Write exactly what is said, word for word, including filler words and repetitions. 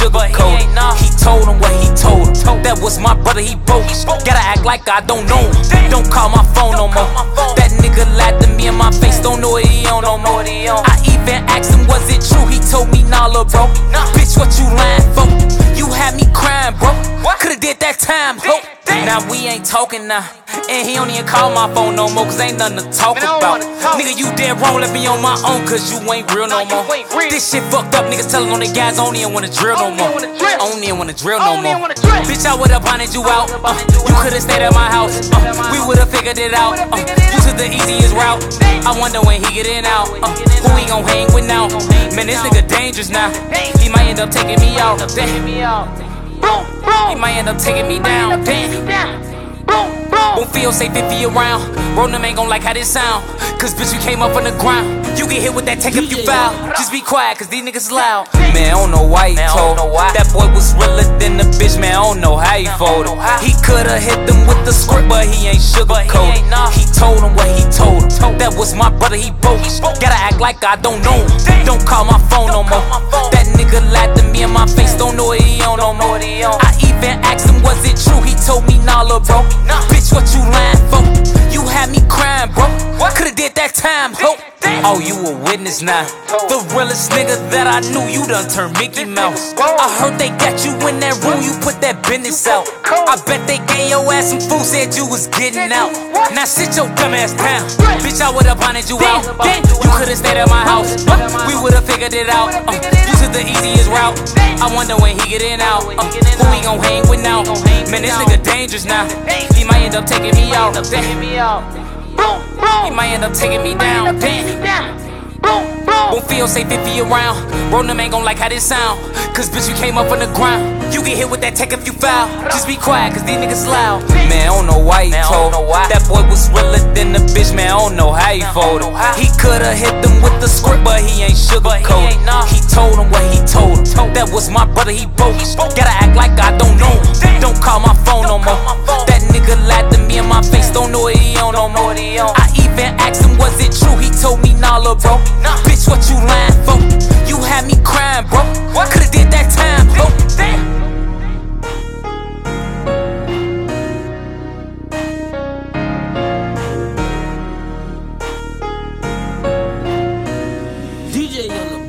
sugarcoat. He told him what he told him. That was my brother, he broke. Gotta act like I don't know him. Don't call my phone no more. That nigga lied to me in my face, don't know what he on no more. I even asked him, was it true? He told me, nah, lil' bro. Bitch, what you lying for? You had me crying, bro. Could've did that time, ho. Now we ain't talking now. And he don't even call my phone no more, cause ain't nothing to talk about. Nigga, you dead wrong, let me on my own, cause you ain't real no more. This shit fucked up, niggas telling on their guys, I don't even wanna drill no more. I don't even wanna drill no more. Bitch, I would've bonded you out. Uh, you could've stayed at my house. Uh, we would've figured it out. Uh, you took the easiest route. I wonder when he get in out. Uh, who he gon' hang with now? Man, this nigga dangerous now. He might end up taking me out. He might end up taking me down. Damn. Won't feel safe if he around. Bro, them ain't gon' like how this sound. Cause bitch, you came up from the ground. You get hit with that tech if you foul. Just be quiet, cause these niggas loud. Man, I don't know why he told. That boy was realer than the bitch, man, I don't know how he folded. He coulda hit them with the script, but he ain't sugarcoated. He told him what he told him. That was my brother, he broke. Gotta act like I don't know him. Don't call my phone no more. That nigga lied to me in my face, don't know what he on no more. I even asked him, was it true? He told me, nah, lil' bro. Bitch, what you lying for? You had me crying, bro. Could've did that time, ho. Oh, you a witness now. The realest nigga that I knew, you done turned Mickey Mouse. I heard they got you in that room, you put that business out. I bet they gave your ass some food, said you was getting out. Now sit your dumb ass down. Bitch, I would've bonded you out. You could've stayed at my house. We would've figured it out. You took the easiest route. I wonder when he get in out. Who he gon' hang with now? Man, this nigga dangerous now. He might end up taking me out. He might end up taking me down. Damn. Won't feel safe if he around. Bro, them ain't gon' like how this sound. Cause bitch, you came up from the ground. You get hit with that tech if you foul. Just be quiet, cause these niggas loud. Man, I don't know why he told. That boy was realer than the bitch, man, I don't know how he folded. He coulda hit them with the script, but he ain't sugarcoated. He told him what he told him. That was my brother, he broke. Gotta act like I don't know him. Don't call my phone no more. That nigga lied to me in my face, don't know what he on no more. I even asked him, was it true? He told me, nah, lil' bro. Bitch, what you lying for? You had me crying, bro. Could've did that time, ho. D J Yellow.